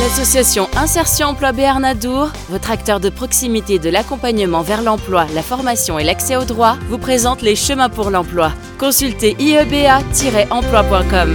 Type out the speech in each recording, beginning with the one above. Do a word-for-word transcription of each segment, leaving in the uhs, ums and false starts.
L'association Insertion Emploi Béarn Adour, votre acteur de proximité de l'accompagnement vers l'emploi, la formation et l'accès aux droits, vous présente les chemins pour l'emploi. Consultez i e b a tiret emploi point com.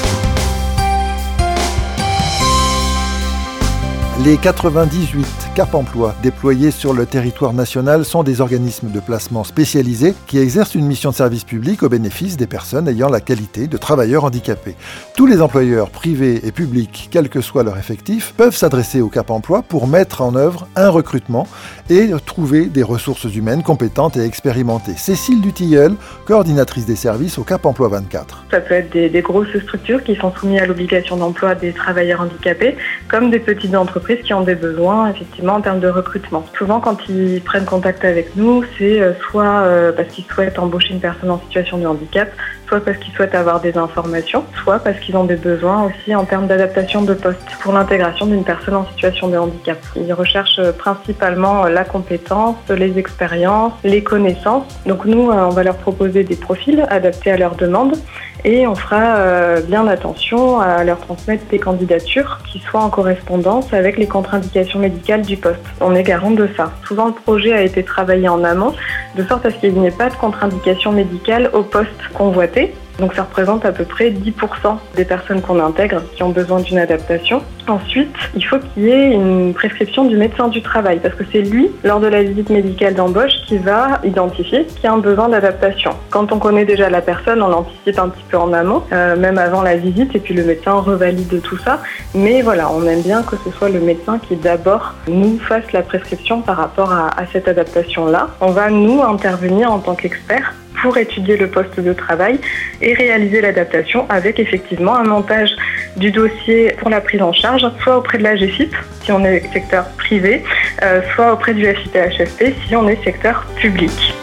Les quatre-vingt-dix-huit Cap Emploi déployés sur le territoire national sont des organismes de placement spécialisés qui exercent une mission de service public au bénéfice des personnes ayant la qualité de travailleurs handicapés. Tous les employeurs privés et publics, quel que soit leur effectif, peuvent s'adresser au Cap Emploi pour mettre en œuvre un recrutement et trouver des ressources humaines compétentes et expérimentées. Cécile Dutilleul, coordinatrice des services au Cap Emploi vingt-quatre. Ça peut être des, des grosses structures qui sont soumises à l'obligation d'emploi des travailleurs handicapés, comme des petites entreprises qui ont des besoins effectivement en termes de recrutement. Souvent quand ils prennent contact avec nous, c'est soit parce qu'ils souhaitent embaucher une personne en situation de handicap, soit parce qu'ils souhaitent avoir des informations, soit parce qu'ils ont des besoins aussi en termes d'adaptation de poste pour l'intégration d'une personne en situation de handicap. Ils recherchent principalement la compétence, les expériences, les connaissances. Donc nous, on va leur proposer des profils adaptés à leurs demandes et on fera bien attention à leur transmettre des candidatures qui soient en correspondance avec les contre-indications médicales du poste. On est garant de ça. Souvent, le projet a été travaillé en amont, de sorte à ce qu'il n'y ait pas de contre-indication médicale au poste convoité. Donc ça représente à peu près dix pour cent des personnes qu'on intègre qui ont besoin d'une adaptation. Ensuite, il faut qu'il y ait une prescription du médecin du travail parce que c'est lui, lors de la visite médicale d'embauche, qui va identifier qu'il y a un besoin d'adaptation. Quand on connaît déjà la personne, on l'anticipe un petit peu en amont, euh, même avant la visite, et puis le médecin revalide tout ça. Mais voilà, on aime bien que ce soit le médecin qui d'abord nous fasse la prescription par rapport à, à cette adaptation-là. On va nous intervenir en tant qu'experts pour étudier le poste de travail et réaliser l'adaptation avec effectivement un montage du dossier pour la prise en charge, soit auprès de la G F I P si on est secteur privé, euh, soit auprès du F I P H F P si on est secteur public.